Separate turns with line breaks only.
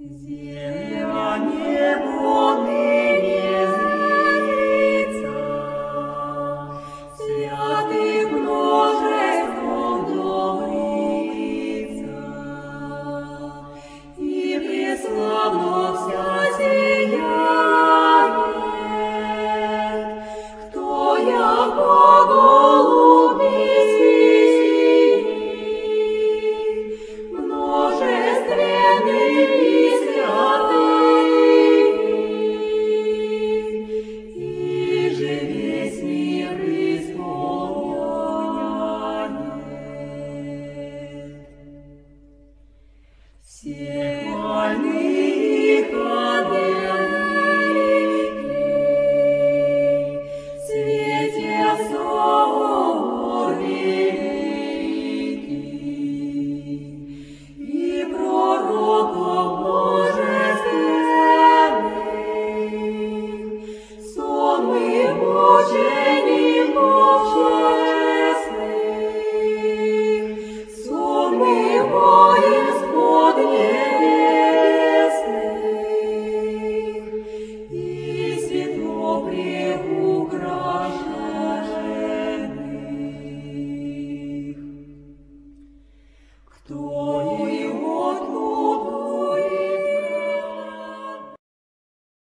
Земля небу ныне зрится, святых множеством добрится, и преславно вся сияет, кто яко голуби сидит, множественный все